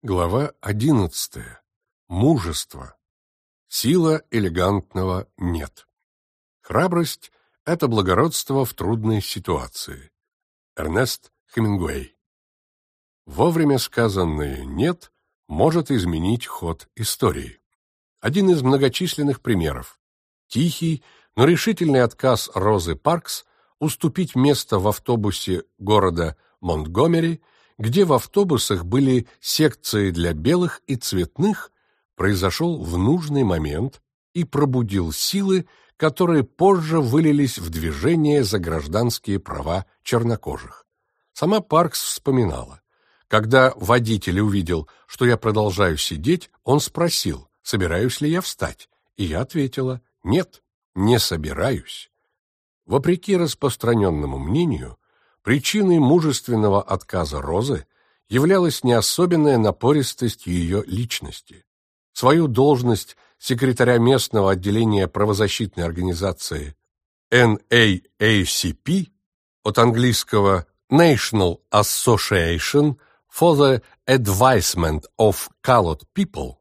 Глава 11. Мужество. Сила элегантного нет. Храбрость – это благородство в трудной ситуации. Эрнест Хемингуэй. Вовремя сказанное «нет» может изменить ход истории. Один из многочисленных примеров. Тихий, но решительный отказ Розы Паркс уступить место в автобусе города Монтгомери, где в автобусах были секции для белых и цветных, произошел в нужный момент и пробудил силы, которые позже вылились в движение за гражданские права чернокожих. Сама Паркс вспоминала: когда водитель увидел, что я продолжаю сидеть, он спросил, собираюсь ли я встать, и я ответила: нет, не собираюсь. Вопреки распространенному мнению, причиной мужественного отказа Розы являлась не особенная напористость ее личности. Свою должность секретаря местного отделения правозащитной организации NAACP, от английского National Association for the Advancement of Colored People,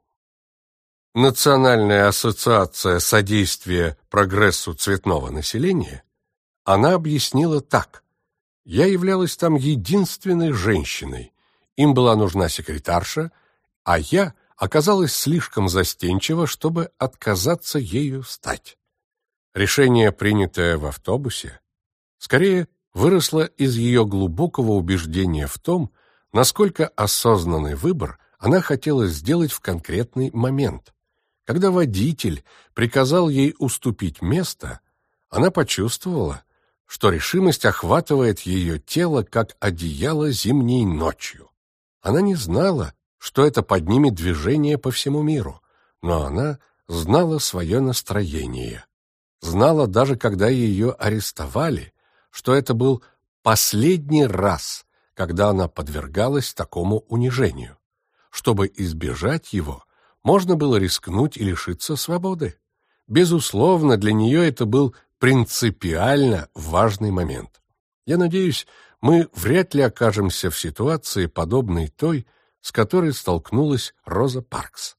Национальная ассоциация содействия прогрессу цветного населения, она объяснила так: я являлась там единственной женщиной, им была нужна секретарша, а я оказалась слишком застенчива, чтобы отказаться ею стать. Решение, принятое в автобусе, скорее выросло из ее глубокого убеждения в том, насколько осознанный выбор она хотела сделать в конкретный момент. Когда водитель приказал ей уступить место, она почувствовала, что решимость охватывает ее тело, как одеяло зимней ночью. Она не знала, что это поднимет движение по всему миру, но она знала свое настроение. Знала даже, когда ее арестовали, что это был последний раз, когда она подвергалась такому унижению. Чтобы избежать его, можно было рискнуть и лишиться свободы. Безусловно, для нее это был принципиально важный момент. Я надеюсь, мы вряд ли окажемся в ситуации, подобной той, с которой столкнулась Роза Паркс.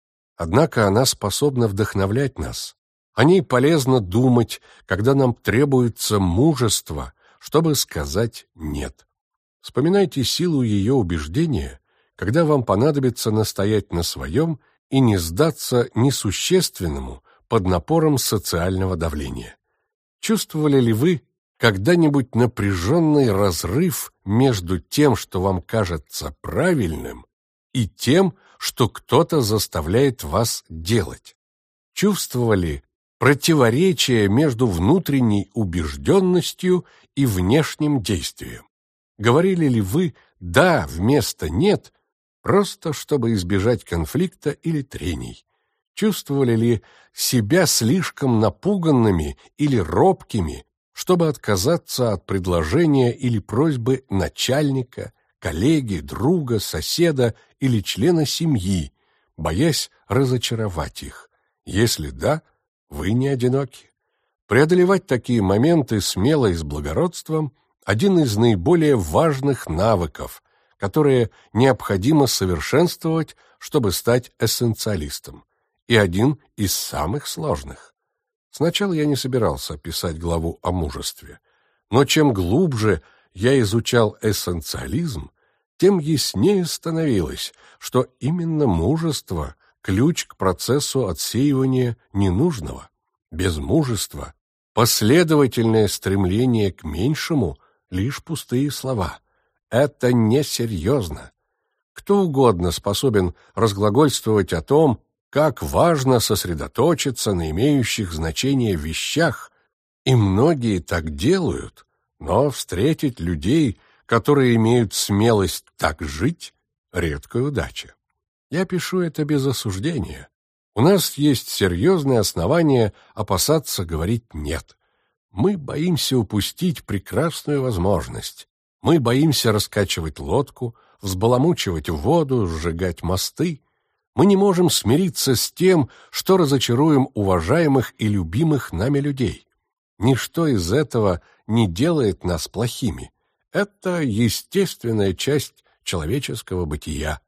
Однако она способна вдохновлять нас. О ней полезно думать, когда нам требуется мужество, чтобы сказать «нет». Вспоминайте силу ее убеждения, когда вам понадобится настоять на своем и не сдаться несущественному под напором социального давления. Чувствовали ли вы когда-нибудь напряженный разрыв между тем, что вам кажется правильным, и тем, что кто-то заставляет вас делать? Чувствовали противоречие между внутренней убежденностью и внешним действием? Говорили ли вы «да» вместо «нет», просто чтобы избежать конфликта или трений? Чувствовали ли себя слишком напуганными или робкими, чтобы отказаться от предложения или просьбы начальника, коллеги, друга, соседа или члена семьи, боясь разочаровать их? Если да, вы не одиноки. Преодолевать такие моменты смело и с благородством – один из наиболее важных навыков, которые необходимо совершенствовать, чтобы стать эссенциалистом, и один из самых сложных. Сначала я не собирался писать главу о мужестве, но чем глубже я изучал эссенциализм, тем яснее становилось, что именно мужество – ключ к процессу отсеивания ненужного. Без мужества последовательное стремление к меньшему – лишь пустые слова. Это несерьезно. Кто угодно способен разглагольствовать о том, как важно сосредоточиться на имеющих значение вещах, и многие так делают, но встретить людей, которые имеют смелость так жить, редкая удача. Я пишу это без осуждения. У нас есть серьезные основания опасаться говорить «нет». Мы боимся упустить прекрасную возможность. Мы боимся раскачивать лодку, взбаламучивать воду, сжигать мосты. Мы не можем смириться с тем, что разочаруем уважаемых и любимых нами людей. Ничто из этого не делает нас плохими. Это естественная часть человеческого бытия.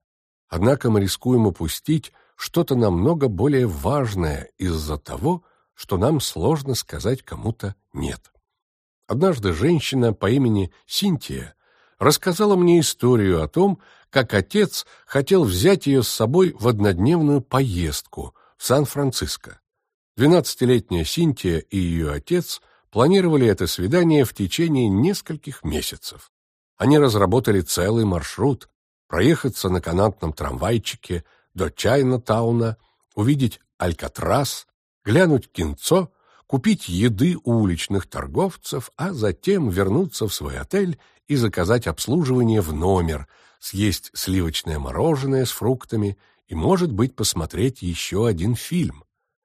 Однако мы рискуем упустить что-то намного более важное из-за того, что нам сложно сказать кому-то «нет». Однажды женщина по имени Синтия рассказала мне историю о том, как отец хотел взять ее с собой в однодневную поездку в Сан-Франциско. 12-летняя Синтия и ее отец планировали это свидание в течение нескольких месяцев. Они разработали целый маршрут: проехаться на канатном трамвайчике до Чайна-тауна, увидеть Алькатрас, глянуть кинцо, купить еды у уличных торговцев, а затем вернуться в свой отель и заказать обслуживание в номер, съесть сливочное мороженое с фруктами и, может быть, посмотреть еще один фильм.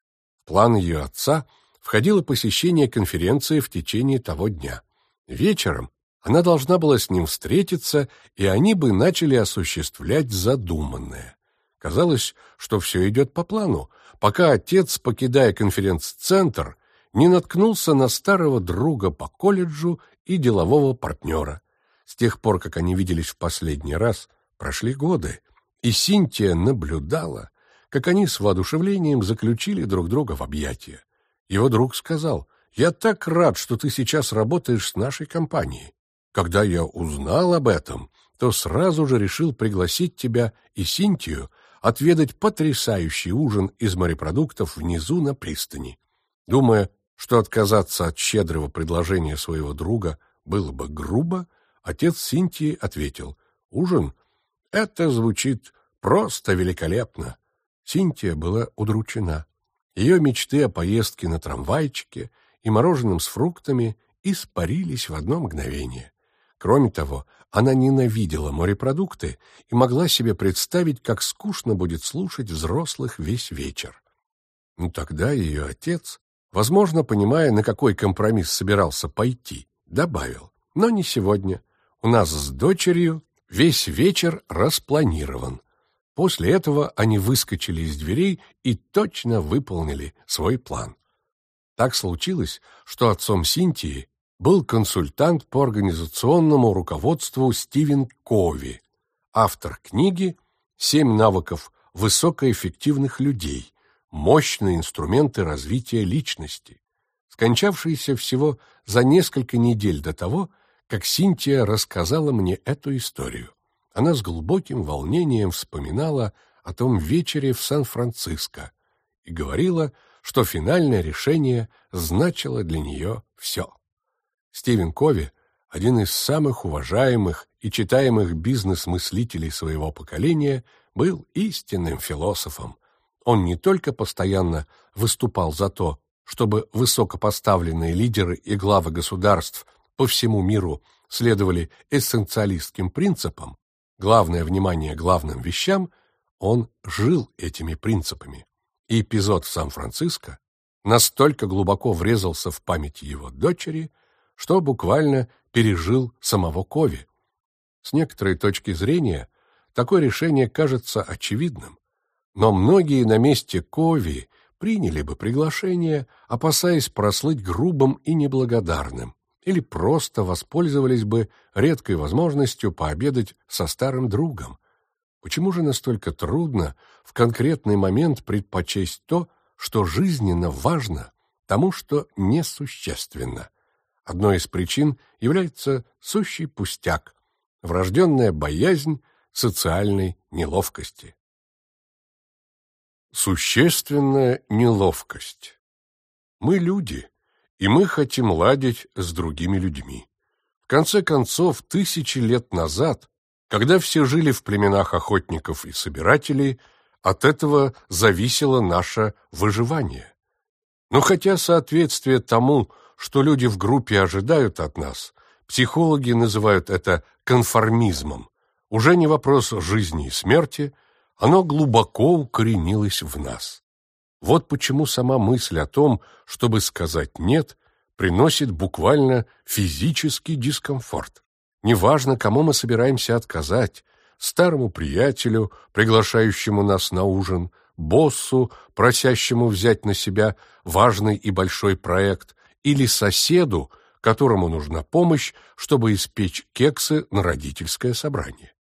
В план ее отца входило посещение конференции в течение того дня. Вечером она должна была с ним встретиться, и они бы начали осуществлять задуманное. Казалось, что все идет по плану, пока отец, покидая конференц-центр, не наткнулся на старого друга по колледжу и делового партнера. С тех пор, как они виделись в последний раз, прошли годы, и Синтия наблюдала, как они с воодушевлением заключили друг друга в объятия. Его друг сказал: «Я так рад, что ты сейчас работаешь с нашей компанией. Когда я узнал об этом, то сразу же решил пригласить тебя и Синтию отведать потрясающий ужин из морепродуктов внизу на пристани». Думая, что отказаться от щедрого предложения своего друга было бы грубо, отец Синтии ответил: «Ужин? Это звучит просто великолепно». Синтия была удручена. Ее мечты о поездке на трамвайчике и мороженом с фруктами испарились в одно мгновение. Кроме того, она ненавидела морепродукты и могла себе представить, как скучно будет слушать взрослых весь вечер. Но тогда ее отец, возможно, понимая, на какой компромисс собирался пойти, добавил: «Но не сегодня. У нас с дочерью весь вечер распланирован». После этого они выскочили из дверей и точно выполнили свой план. Так случилось, что отцом Синтии был консультант по организационному руководству Стивен Кови, автор книги «7 навыков высокоэффективных людей. Мощные инструменты развития личности», скончавшийся всего за несколько недель до того, как Синтия рассказала мне эту историю. Она с глубоким волнением вспоминала о том вечере в Сан-Франциско и говорила, что финальное решение значило для нее все. Стивен Кови, один из самых уважаемых и читаемых бизнес-мыслителей своего поколения, был истинным философом. Он не только постоянно выступал за то, чтобы высокопоставленные лидеры и главы государств по всему миру следовали эссенциалистским принципам, главное внимание главным вещам, он жил этими принципами. И эпизод в Сан-Франциско настолько глубоко врезался в память его дочери, что буквально пережил самого Кови. С некоторой точки зрения такое решение кажется очевидным, но многие на месте Кови приняли бы приглашение, опасаясь прослыть грубым и неблагодарным, или просто воспользовались бы редкой возможностью пообедать со старым другом. Почему же настолько трудно в конкретный момент предпочесть то, что жизненно важно, тому, что несущественно? Одной из причин является сущий пустяк – врожденная боязнь социальной неловкости. Существенная неловкость. Мы люди, и мы хотим ладить с другими людьми. В конце концов, 1000 лет назад, когда все жили в племенах охотников и собирателей, от этого зависело наше выживание. Но хотя соответствие тому, что люди в группе ожидают от нас, психологи называют это конформизмом, уже не вопрос жизни и смерти, оно глубоко укоренилось в нас. Вот почему сама мысль о том, чтобы сказать «нет», приносит буквально физический дискомфорт. Неважно, кому мы собираемся отказать: старому приятелю, приглашающему нас на ужин, боссу, просящему взять на себя важный и большой проект, или соседу, которому нужна помощь, чтобы испечь кексы на родительское собрание.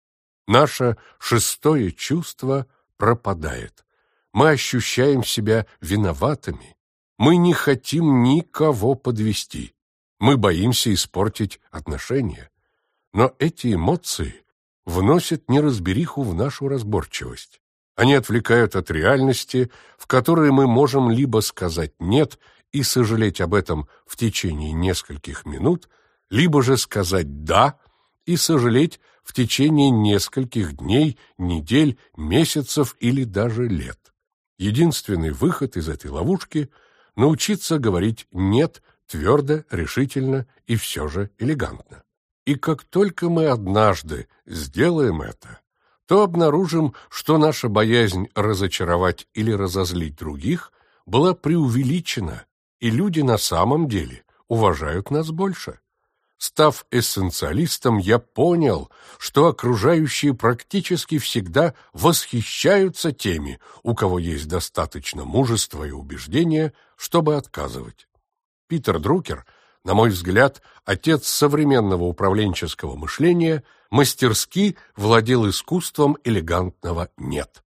Наше шестое чувство пропадает. Мы ощущаем себя виноватыми. Мы не хотим никого подвести. Мы боимся испортить отношения. Но эти эмоции вносят неразбериху в нашу разборчивость. Они отвлекают от реальности, в которой мы можем либо сказать «нет» и сожалеть об этом в течение нескольких минут, либо же сказать «да» и сожалеть в течение нескольких дней, недель, месяцев или даже лет. Единственный выход из этой ловушки – научиться говорить «нет» твердо, решительно и все же элегантно. И как только мы однажды сделаем это, то обнаружим, что наша боязнь разочаровать или разозлить других была преувеличена, и люди на самом деле уважают нас больше. Став эссенциалистом, я понял, что окружающие практически всегда восхищаются теми, у кого есть достаточно мужества и убеждения, чтобы отказывать. Питер Друкер, на мой взгляд, отец современного управленческого мышления, мастерски владел искусством элегантного «нет».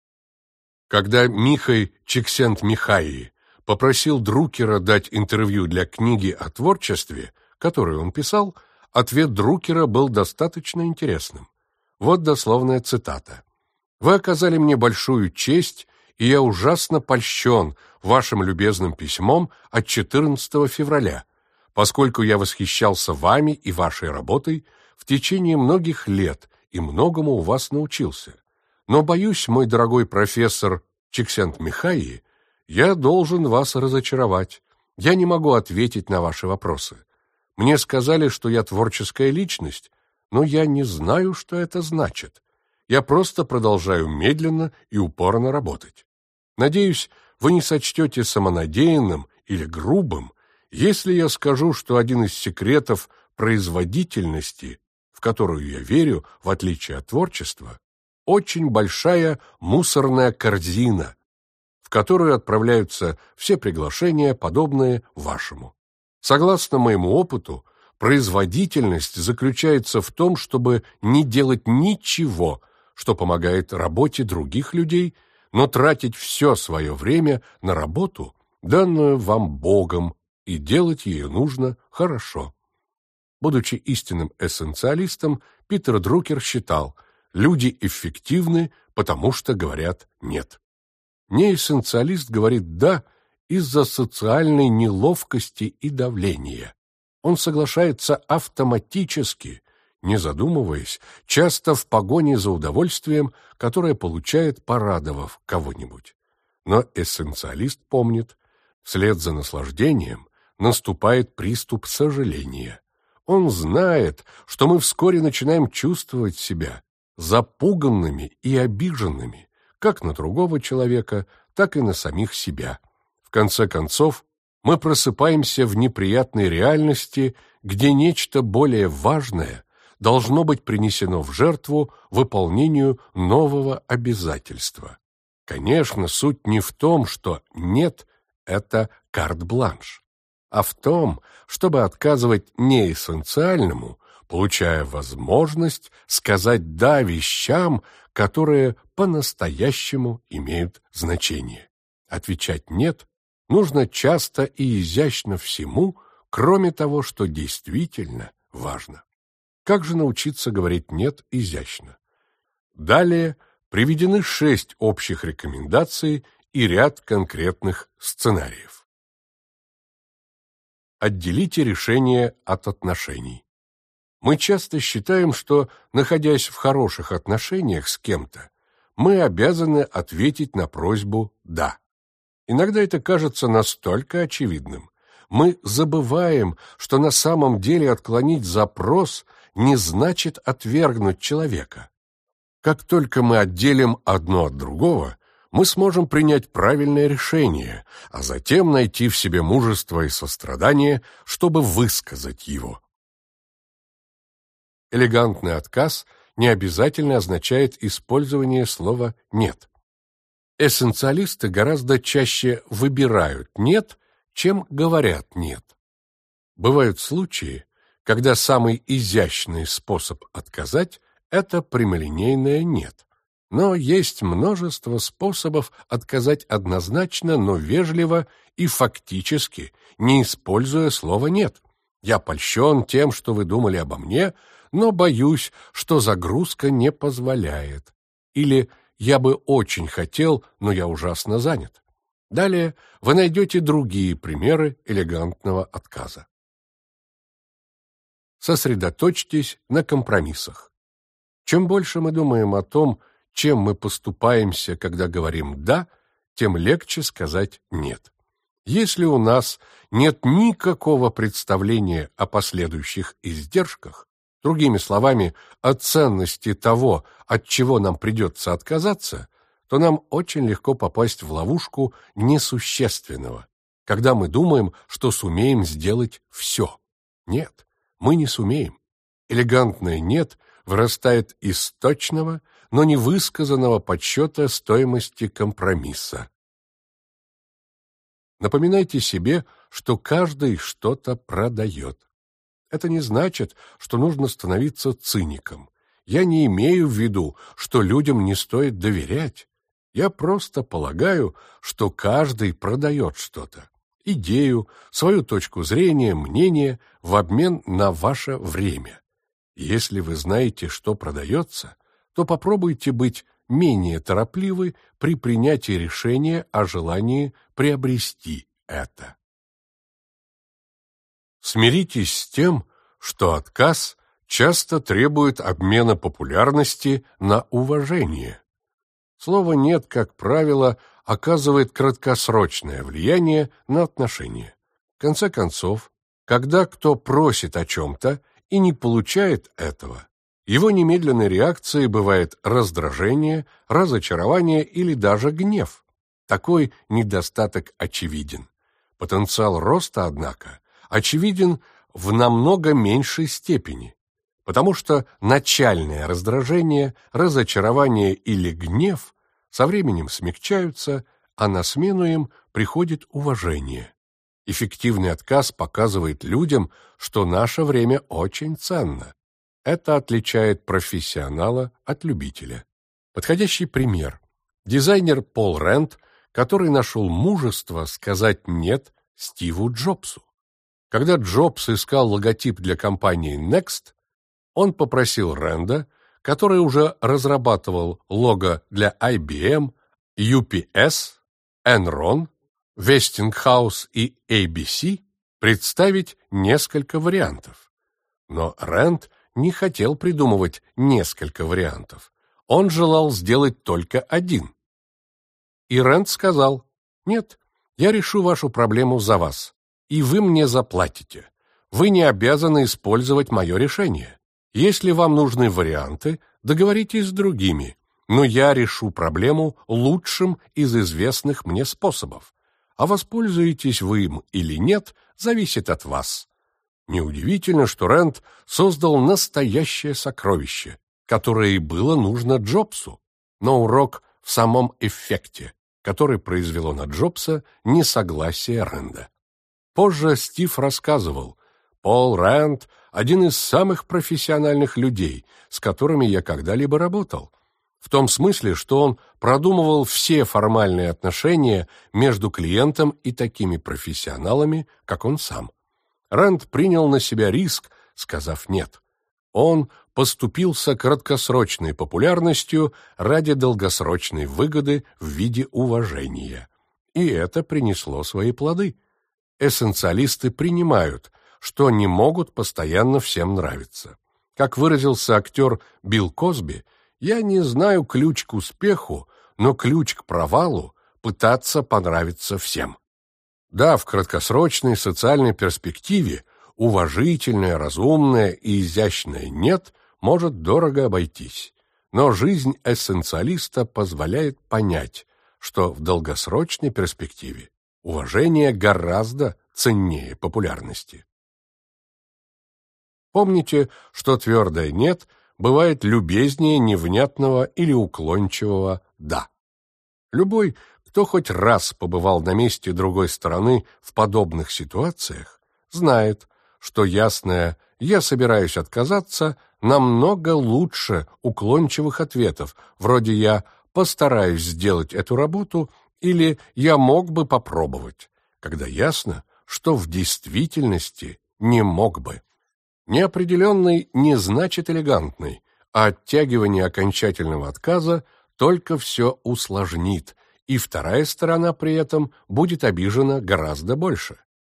Когда Михай Чиксент-Михайи попросил Друкера дать интервью для книги о творчестве, которую он писал, ответ Друкера был достаточно интересным. Вот дословная цитата. «Вы оказали мне большую честь, и я ужасно польщен вашим любезным письмом от 14 февраля, поскольку я восхищался вами и вашей работой в течение многих лет и многому у вас научился. Но, боюсь, мой дорогой профессор Чиксент-Михайи, я должен вас разочаровать. Я не могу ответить на ваши вопросы. Мне сказали, что я творческая личность, но я не знаю, что это значит. Я просто продолжаю медленно и упорно работать. Надеюсь, вы не сочтете самонадеянным или грубым, если я скажу, что один из секретов производительности, в которую я верю, в отличие от творчества, очень большая мусорная корзина, в которую отправляются все приглашения, подобные вашему. Согласно моему опыту, производительность заключается в том, чтобы не делать ничего, что помогает работе других людей, но тратить все свое время на работу, данную вам Богом, и делать ее нужно хорошо. Будучи истинным эссенциалистом, Питер Друкер считал, люди эффективны, потому что говорят «нет». Неэссенциалист говорит «да» из-за социальной неловкости и давления. Он соглашается автоматически, не задумываясь, часто в погоне за удовольствием, которое получает, порадовав кого-нибудь. Но эссенциалист помнит, вслед за наслаждением наступает приступ сожаления. Он знает, что мы вскоре начинаем чувствовать себя запуганными и обиженными, как на другого человека, так и на самих себя. В конце концов, мы просыпаемся в неприятной реальности, где нечто более важное должно быть принесено в жертву выполнению нового обязательства. Конечно, суть не в том, что «нет» — это карт-бланш, а в том, чтобы отказывать неэссенциальному, получая возможность сказать «да» вещам, которые по-настоящему имеют значение. Отвечать «нет» нужно часто и изящно всему, кроме того, что действительно важно. Как же научиться говорить «нет» изящно? Далее приведены 6 общих рекомендаций и ряд конкретных сценариев. Отделите решение от отношений. Мы часто считаем, что, находясь в хороших отношениях с кем-то, мы обязаны ответить на просьбу «да». Иногда это кажется настолько очевидным. Мы забываем, что на самом деле отклонить запрос не значит отвергнуть человека. Как только мы отделим одно от другого, мы сможем принять правильное решение, а затем найти в себе мужество и сострадание, чтобы высказать его. Элегантный отказ не обязательно означает использование слова «нет». Эссенциалисты гораздо чаще выбирают «нет», чем говорят «нет». Бывают случаи, когда самый изящный способ отказать – Это прямолинейное «нет». Но есть множество способов отказать однозначно, но вежливо и фактически, не используя слово «нет». Я польщен тем, что вы думали обо мне, но боюсь, что загрузка не позволяет. Или «я бы очень хотел, но я ужасно занят». Далее вы найдете другие примеры элегантного отказа. Сосредоточьтесь на компромиссах. Чем больше мы думаем о том, чем мы поступаемся, когда говорим «да», тем легче сказать «нет». Если у нас нет никакого представления о последующих издержках, другими словами, о ценности того, от чего нам придется отказаться, то нам очень легко попасть в ловушку несущественного, когда мы думаем, что сумеем сделать все. Нет, мы не сумеем. Элегантное «нет» вырастает из точного, но невысказанного подсчета стоимости компромисса. Напоминайте себе, что каждый что-то продает. Это не значит, что нужно становиться циником. Я не имею в виду, что людям не стоит доверять. Я просто полагаю, что каждый продает что-то. Идею, свою точку зрения, мнение в обмен на ваше время. Если вы знаете, что продается, то попробуйте быть менее торопливы при принятии решения о желании приобрести это. Смиритесь с тем, что отказ часто требует обмена популярности на уважение. Слово «нет», как правило, оказывает краткосрочное влияние на отношения. В конце концов, когда кто просит о чем-то и не получает этого, его немедленной реакцией бывает раздражение, разочарование или даже гнев. Такой недостаток очевиден. Потенциал роста, однако, очевиден в намного меньшей степени, потому что начальное раздражение, разочарование или гнев со временем смягчаются, а на смену им приходит уважение. Эффективный отказ показывает людям, что наше время очень ценно. Это отличает профессионала от любителя. Подходящий пример. Дизайнер Пол Рэнд, который нашел мужество сказать «нет» Стиву Джобсу. Когда Джобс искал логотип для компании Next, он попросил Рэнда, который уже разрабатывал лого для IBM, UPS, Enron, Westinghouse и ABC, представить несколько вариантов. Но Рэнд не хотел придумывать несколько вариантов. Он желал сделать только один. И Рэнд сказал: «Нет, я решу вашу проблему за вас, и вы мне заплатите. Вы не обязаны использовать мое решение. Если вам нужны варианты, договоритесь с другими, но я решу проблему лучшим из известных мне способов. А воспользуетесь вы им или нет, зависит от вас». Неудивительно, что Рэнд создал настоящее сокровище, которое и было нужно Джобсу. Но урок в самом эффекте, который произвело на Джобса несогласие Рэнда. Позже Стив рассказывал: «Пол Рэнд – один из самых профессиональных людей, с которыми я когда-либо работал. В том смысле, что он продумывал все формальные отношения между клиентом и такими профессионалами, как он сам. Рэнд принял на себя риск, сказав «нет». Он поступился краткосрочной популярностью ради долгосрочной выгоды в виде уважения. И это принесло свои плоды. Эссенциалисты принимают, что не могут постоянно всем нравиться. Как выразился актер Билл Косби: «Я не знаю ключ к успеху, но ключ к провалу – пытаться понравиться всем». Да, в краткосрочной социальной перспективе уважительное, разумное и изящное «нет» может дорого обойтись. Но жизнь эссенциалиста позволяет понять, что в долгосрочной перспективе уважение гораздо ценнее популярности. Помните, что твердое «нет» бывает любезнее невнятного или уклончивого «да». Любой, кто хоть раз побывал на месте другой стороны в подобных ситуациях, знает, что ясное «я собираюсь отказаться» намного лучше уклончивых ответов, вроде «я постараюсь сделать эту работу» или «я мог бы попробовать», когда ясно, что в действительности не мог бы. Неопределенный не значит элегантный, а оттягивание окончательного отказа только все усложнит, и вторая сторона при этом будет обижена гораздо больше.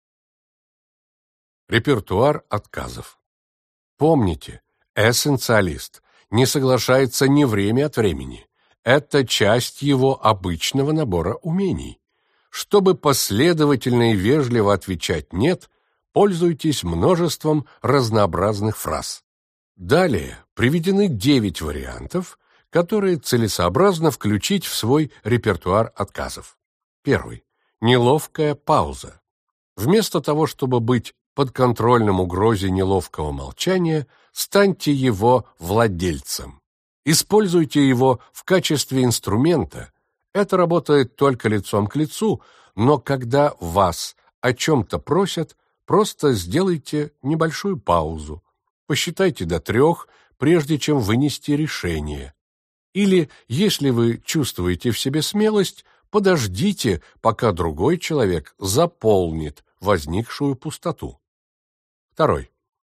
Репертуар отказов. Помните, эссенциалист не соглашается ни время от времени. Это часть его обычного набора умений. Чтобы последовательно и вежливо отвечать «нет», пользуйтесь множеством разнообразных фраз. Далее приведены 9 вариантов, которые целесообразно включить в свой репертуар отказов. Первый. Неловкая пауза. Вместо того, чтобы быть подконтрольным угрозе неловкого молчания, станьте его владельцем. Используйте его в качестве инструмента. Это работает только лицом к лицу, но когда вас о чем-то просят, просто сделайте небольшую паузу. Посчитайте до 3, прежде чем вынести решение. Или, если вы чувствуете в себе смелость, подождите, пока другой человек заполнит возникшую пустоту. Второй.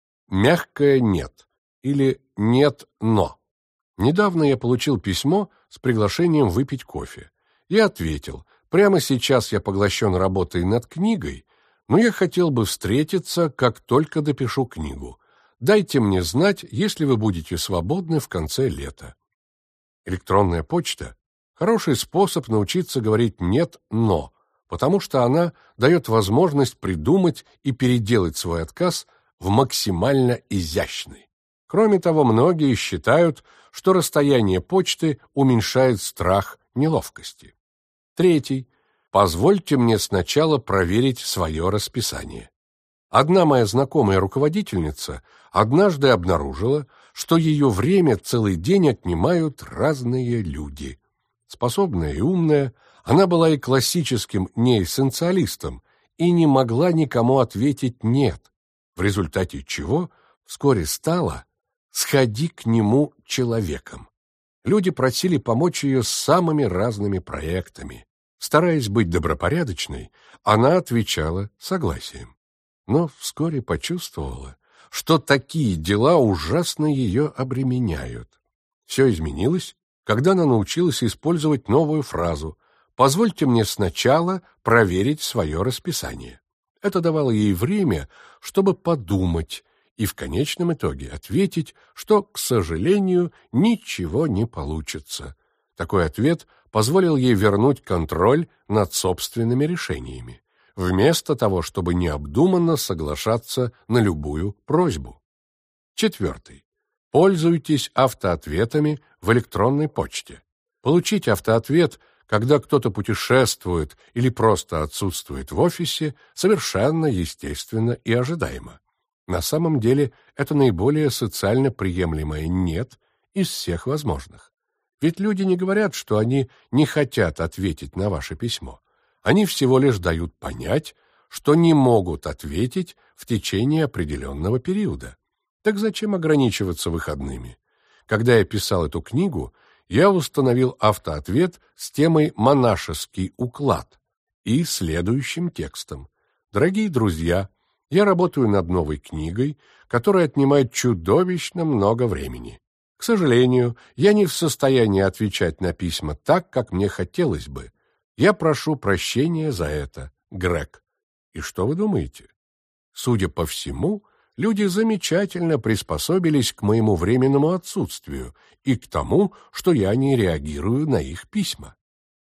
Мягкое «нет» или «нет-но». Недавно я получил письмо с приглашением выпить кофе. Я ответил: прямо сейчас я поглощен работой над книгой, но я хотел бы встретиться, как только допишу книгу. Дайте мне знать, если вы будете свободны в конце лета. Электронная почта – хороший способ научиться говорить «нет, но», потому что она дает возможность придумать и переделать свой отказ в максимально изящный. Кроме того, многие считают, что расстояние почты уменьшает страх неловкости. Третий. Позвольте мне сначала проверить свое расписание. Одна моя знакомая руководительница однажды обнаружила, что ее время целый день отнимают разные люди. Способная и умная, она была и классическим неэссенциалистом и не могла никому ответить «нет», в результате чего вскоре стала «сходи к нему человеком». Люди просили помочь ее с самыми разными проектами. Стараясь быть добропорядочной, она отвечала согласием. Но вскоре почувствовала, что такие дела ужасно ее обременяют. Все изменилось, когда она научилась использовать новую фразу «позвольте мне сначала проверить свое расписание». Это давало ей время, чтобы подумать, и в конечном итоге ответить, что, к сожалению, ничего не получится. Такой ответ позволил ей вернуть контроль над собственными решениями, вместо того, чтобы необдуманно соглашаться на любую просьбу. Четвертый. Пользуйтесь автоответами в электронной почте. Получить автоответ, когда кто-то путешествует или просто отсутствует в офисе, совершенно естественно и ожидаемо. На самом деле это наиболее социально приемлемое «нет» из всех возможных. Ведь люди не говорят, что они не хотят ответить на ваше письмо. Они всего лишь дают понять, что не могут ответить в течение определенного периода. Так зачем ограничиваться выходными? Когда я писал эту книгу, я установил автоответ с темой «Монашеский уклад» и следующим текстом. Дорогие друзья, я работаю над новой книгой, которая отнимает чудовищно много времени. К сожалению, я не в состоянии отвечать на письма так, как мне хотелось бы. Я прошу прощения за это, Грег. И что вы думаете? Судя по всему, люди замечательно приспособились к моему временному отсутствию и к тому, что я не реагирую на их письма.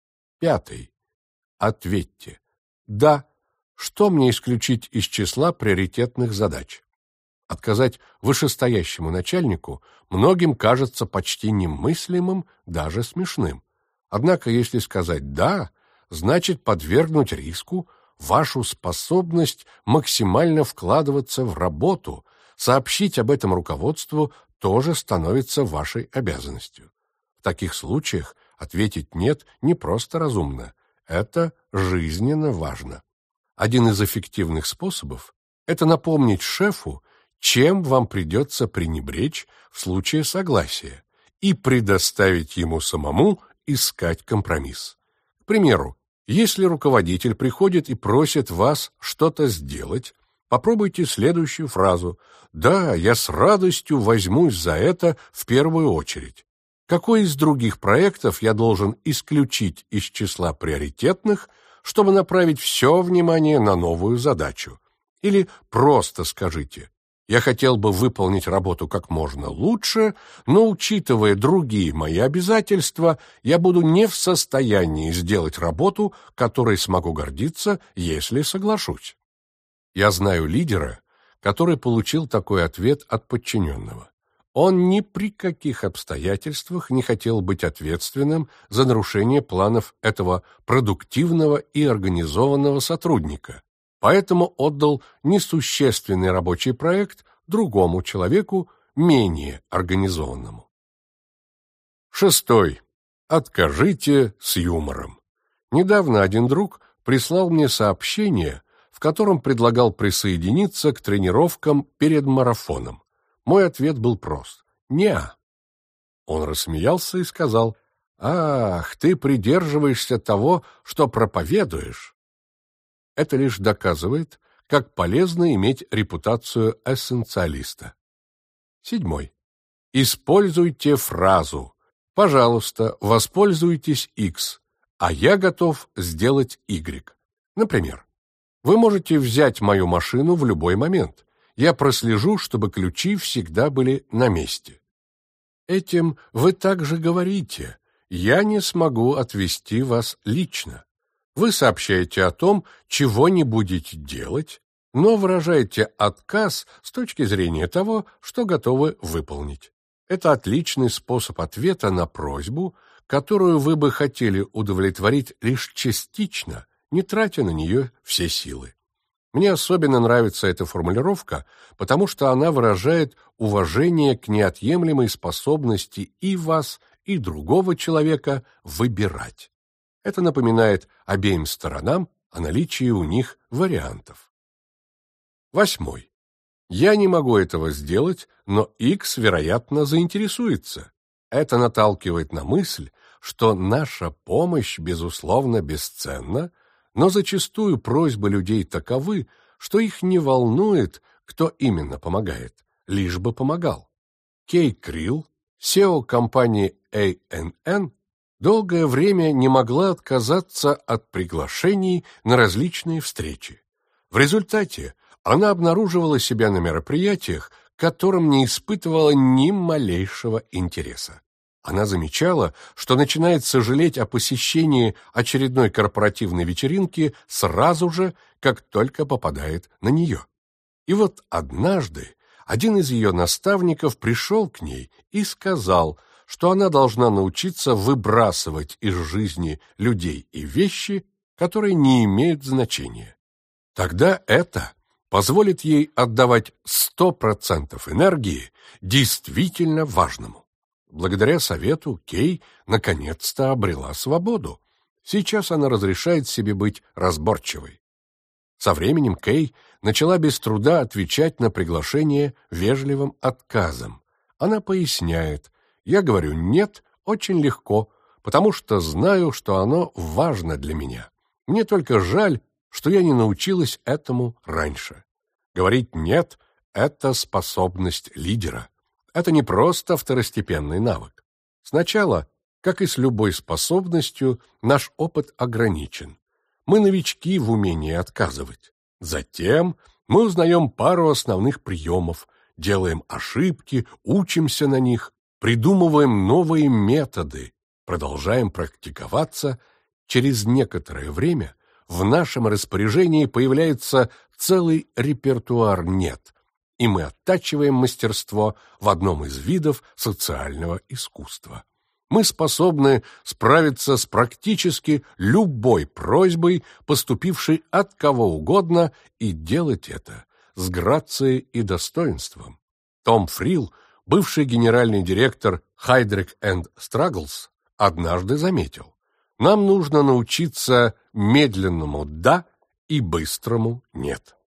Пятый. Ответьте. Да. Что мне исключить из числа приоритетных задач? Отказать вышестоящему начальнику многим кажется почти немыслимым, даже смешным. Однако, если сказать «да», значит подвергнуть риску вашу способность максимально вкладываться в работу, сообщить об этом руководству тоже становится вашей обязанностью. В таких случаях ответить «нет» не просто разумно, это жизненно важно. Один из эффективных способов – это напомнить шефу, чем вам придется пренебречь в случае согласия, и предоставить ему самому искать компромисс. К примеру, если руководитель приходит и просит вас что-то сделать, попробуйте следующую фразу: «Да, я с радостью возьмусь за это в первую очередь. Какой из других проектов я должен исключить из числа приоритетных, чтобы направить все внимание на новую задачу?» Или просто скажите: «Я хотел бы выполнить работу как можно лучше, но, учитывая другие мои обязательства, я буду не в состоянии сделать работу, которой смогу гордиться, если соглашусь». Я знаю лидера, который получил такой ответ от подчиненного. Он ни при каких обстоятельствах не хотел быть ответственным за нарушение планов этого продуктивного и организованного сотрудника, поэтому отдал несущественный рабочий проект другому человеку, менее организованному. 6. Откажите с юмором. Недавно один друг прислал мне сообщение, в котором предлагал присоединиться к тренировкам перед марафоном. Мой ответ был прост: «Неа». Он рассмеялся и сказал: «Ах, ты придерживаешься того, что проповедуешь». Это лишь доказывает, как полезно иметь репутацию эссенциалиста. 7. Используйте фразу: «Пожалуйста, воспользуйтесь X, а я готов сделать Y». Например, вы можете взять мою машину в любой момент. Я прослежу, чтобы ключи всегда были на месте. Этим вы также говорите: «Я не смогу отвезти вас лично». Вы сообщаете о том, чего не будете делать, но выражаете отказ с точки зрения того, что готовы выполнить. Это отличный способ ответа на просьбу, которую вы бы хотели удовлетворить лишь частично, не тратя на нее все силы. Мне особенно нравится эта формулировка, потому что она выражает уважение к неотъемлемой способности и вас, и другого человека выбирать. Это напоминает обеим сторонам о наличии у них вариантов. 8. Я не могу этого сделать, но X, вероятно, заинтересуется. Это наталкивает на мысль, что наша помощь, безусловно, бесценна, но зачастую просьбы людей таковы, что их не волнует, кто именно помогает, лишь бы помогал. Кей Крилл, SEO компании ANN, долгое время не могла отказаться от приглашений на различные встречи. В результате она обнаруживала себя на мероприятиях, к которым не испытывала ни малейшего интереса. Она замечала, что начинает сожалеть о посещении очередной корпоративной вечеринки сразу же, как только попадает на нее. И вот однажды один из ее наставников пришел к ней и сказал, что она должна научиться выбрасывать из жизни людей и вещи, которые не имеют значения. Тогда это позволит ей отдавать 100% энергии действительно важному. Благодаря совету Кей наконец-то обрела свободу. Сейчас она разрешает себе быть разборчивой. Со временем Кей начала без труда отвечать на приглашение вежливым отказом. Она поясняет: «Я говорю «нет» очень легко, потому что знаю, что оно важно для меня. Мне только жаль, что я не научилась этому раньше». Говорить «нет» — это способность лидера. Это не просто второстепенный навык. Сначала, как и с любой способностью, наш опыт ограничен. Мы новички в умении отказывать. Затем мы узнаем пару основных приемов, делаем ошибки, учимся на них, придумываем новые методы, продолжаем практиковаться. Через некоторое время в нашем распоряжении появляется целый репертуар «нет», и мы оттачиваем мастерство в одном из видов социального искусства. Мы способны справиться с практически любой просьбой, поступившей от кого угодно, и делать это с грацией и достоинством. Том Фрил, бывший генеральный директор Heidrick & Struggles, однажды заметил: «Нам нужно научиться медленному «да» и быстрому «нет».